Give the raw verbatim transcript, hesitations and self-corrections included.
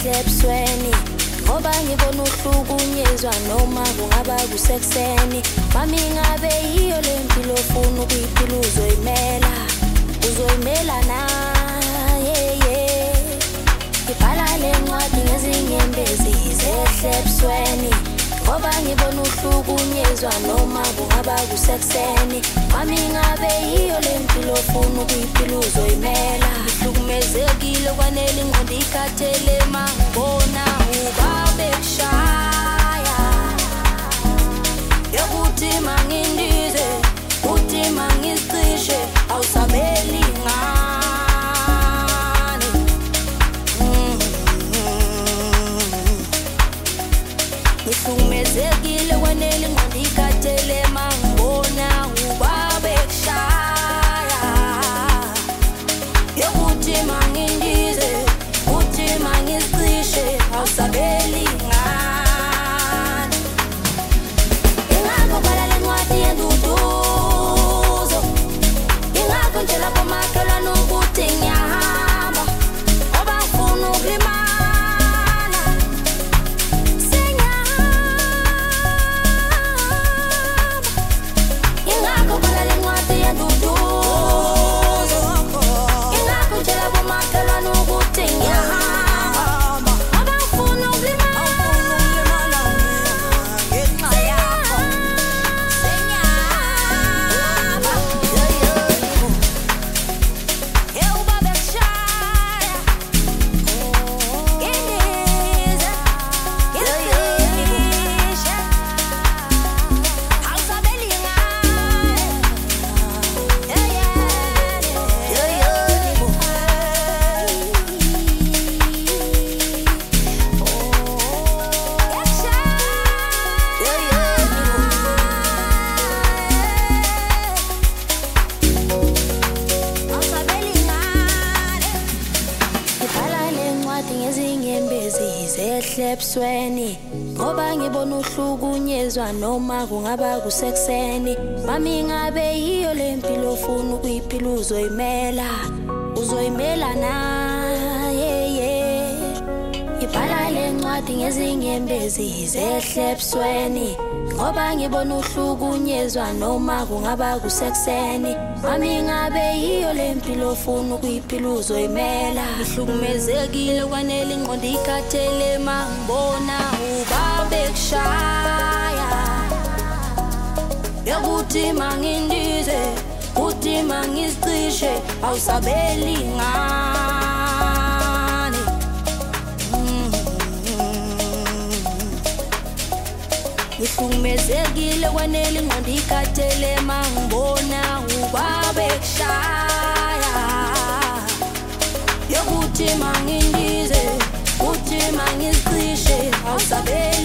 zehle ebusweni ngoba ngibona uhlukunyezwa noma kungaba kusekuseni mami ngabe yiyo le mpilo ofuna ukuyiphila uzoyimela uzoyimela na yeah yeah ngibhala le ncwadi ngezinyembezi zehle ebusweni ngoba ngibona uhlukunyezwa noma kungaba kusekuseni mami ngabe yiyo le mpilo ofuna ukuyiphila uzoyimela ngihlukumezekile kwanele ingqondo ikhathele mangibona ubabe kushaya yokuthi mangindize uthi mangicishe awusabeli ngane ngihlukumezekile kwanele ingqondo ikhathele mangibona ubabe kushaya yokuthi mangindize uthi mangicishe awusabeli ngane ingakho bhala le ncwadi yenduduzo ingakho nje lapho makhelwane ukuthi ngiyahamba ngoba ngifuna ukulimala sengiyahamba ingakho bhala le ncwadi yenduduzo ingakho nje lapho makhelwane ukuthi ngiyahamba ngoba ngifuna ukulimala ngenxa yakho sengiyahamba yeah ubabe kushaya indiza ngicishe awusabeli ngane yeah yeah ngibhala le ncwadi ngezinyembezi zehle ebusweni ngoba ngibona uhlukunyezwa noma kungaba kusekuseni mami ngabe yiyo le mpilo ofuna ukuyiphila uzoyimela uzoyimela na yeah yeah ngibhala le ncwadi ngezinyembezi zehle ebusweni ngoba ngibona uhlukunyezwa noma kungaba kusekuseni mami ngabe yiyo le mpilo ofuna ukuyiphila uzoyimela ngihlukumezekile kwanele ingqondo ikhathele mangibona ubabe kushaya yokuthi mangindize uthi mangicishe awusabeli ngane ngihlukumezekile kwanele ingqondo ikhathele mangibona ubabe kushaya yokuthi mangindize uthi mangicishe awusabeli